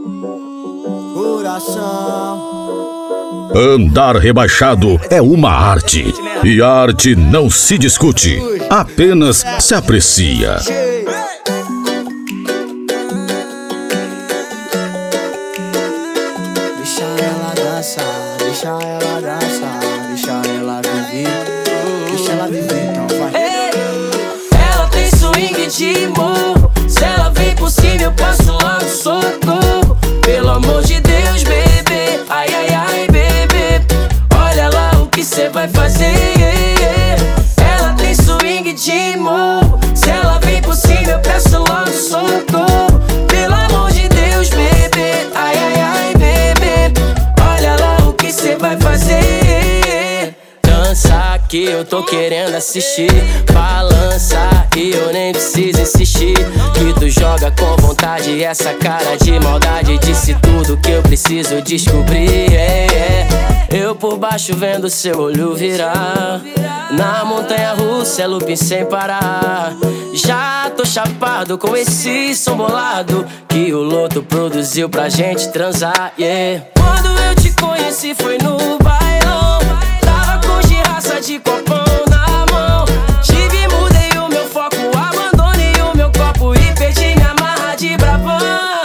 Coração. Andar rebaixado é uma arte, e a arte não se discute, apenas se aprecia. Deixa ela dançar, deixa ela dançar, deixa ela viver, deixa ela viver, então vai. Ela tem swing de morro, se ela vem por cima eu passo logo socorro. Pelo amor de Deus, bebê, ai, ai, ai, bebê, olha lá o que cê vai fazer. Ela tem swing de morro, se ela vem por cima eu peço logo socorro. Pelo amor de Deus, bebê, ai, ai, ai, bebê, olha lá o que cê vai fazer. Dança que eu tô querendo assistir, balança e eu nem preciso insistir. Que tu joga com vontade, essa cara de maldade disse tudo que eu preciso descobrir. Eu por baixo vendo seu olho virar, na montanha russa é looping sem parar. Já tô chapado com esse som bolado que o Loto produziu pra gente transar, Quando eu te conheci foi no bailão, tava com giraça de copão na mão. Tive, mudei o meu foco, abandonei o meu copo e perdi minha marra de bravão.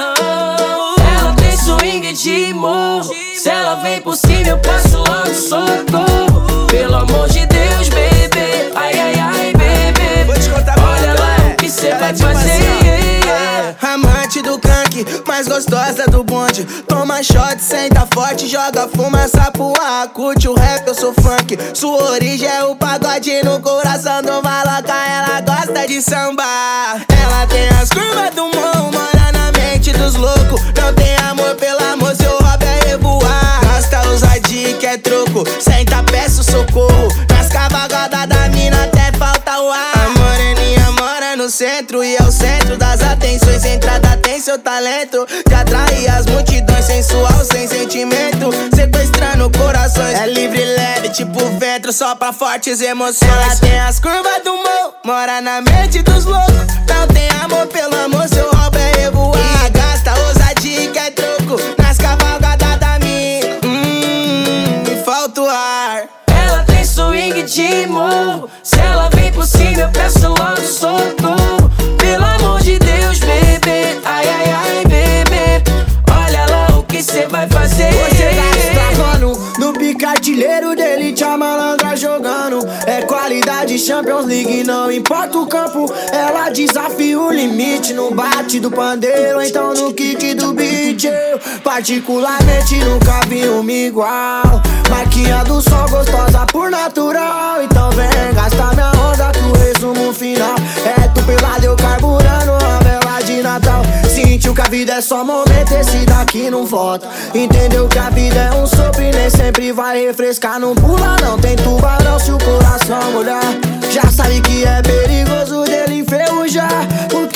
Ela tem swing de morro, se ela vem por cima eu passo logo socorro. Pelo amor de Deus, bebê, ai, ai, ai, bebê, olha lá o que cê vai fazer. Amante do canque, mais gostosa do bonde. Toma shot, senta forte, joga fumaça pro ar. Curte o rap, eu sou funk. Sua origem é o pagode no coração do maloca. Ela gosta de sambar. Ela tem as curvas do morro, mora na mente dos loucos. Não tem amor pelo amor, seu hobby é revoar. Gasta ousadia que é troco, senta, peço socorro. Nas cavalgadas da mina até falta o ar. A moreninha mora no centro e é o centro das atenções. Entrada tem seu talento de atrair as multidões, sensual, sem sentimento, sequestrando corações. É livre, leve, tipo vento, só pra fortes emoções. Ela tem as curvas do morro, mora na mente dos loucos. Não tem amor pelo amor, seu hobby é revoar. E gasta ousadia que é troco, nas cavalgadas da mina, me falta o ar. Ela tem swing de morro, se ela vem por cima eu peço logo socorro. Pelo amor de Deus, bebê, ai, ai, ai, bebê, olha lá o que cê vai fazer. Você gasta mano no picartilheiro dele, a malandra jogando. É qualidade Champions League, não importa o campo. Ela desafia o limite no bate do pandeiro, então no kick do beat. Eu particularmente nunca vi uma igual. Maquiando só gostosa por natural. Então vem gastar minha onda que o resumo final é tu pelado eu carburando a vela de Natal. Sentiu que a vida é só momento, esse daqui não volta. Entendeu que a vida é um sopro e nem sempre vai refrescar. Não pula não, tem tubarão se o coração molhar. Já sabe que é perigoso dele enferrujar. Porque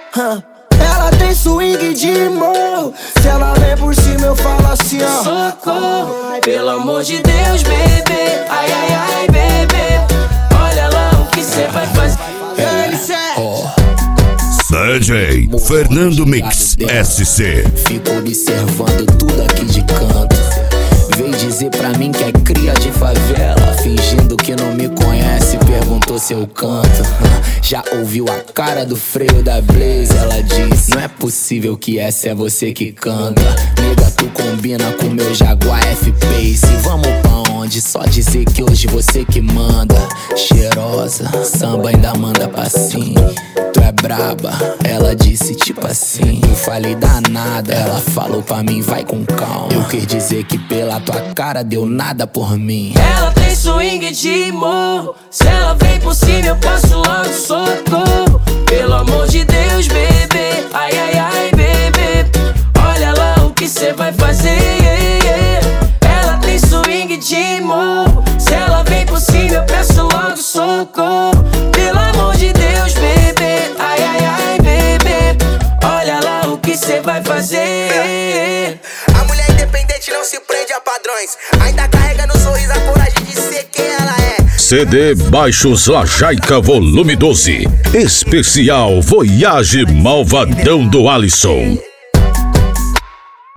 ela tem swing de morro, se ela vem por cima eu falo assim, ó: socorro, pelo amor de Deus, bebê, ai, ai, ai, bebê, olha lá o que cê vai fazer. DJ Fernando Mix SC. Fico observando tudo aqui de canto. Veio dizer pra mim que é cria de favela, fingindo que não me conhece, perguntou se eu canto. Já ouviu a cara do freio da Blaze? Ela disse: não é possível que essa é você que canta. Nega, tu combina com meu Jaguar F-Pace. Vamos pra onde? Só dizer que hoje você que manda. Cheirosa, samba ainda manda passinho. Tu é braba, ela disse tipo assim. Eu falei danada, ela falou pra mim vai com calma. Eu quis dizer que pela tua cara deu nada por mim. Ela tem swing de morro, se ela vem por cima eu passo logo socorro. Pelo amor de Deus, bebê, ai, ai, ai, bebê, olha lá o que cê vai fazer. Ela tem swing de morro, se ela vem por cima eu peço logo socorro. Pelo amor de Deus, bebê, ai, ai, ai, bebê, olha lá o que cê vai fazer. A mulher independente não se prende a padrões, ainda carrega no sorriso a coragem de ser quem ela é. CD Baixos Lajaica Volume 12. Especial Voyage Malvadão do Alisson.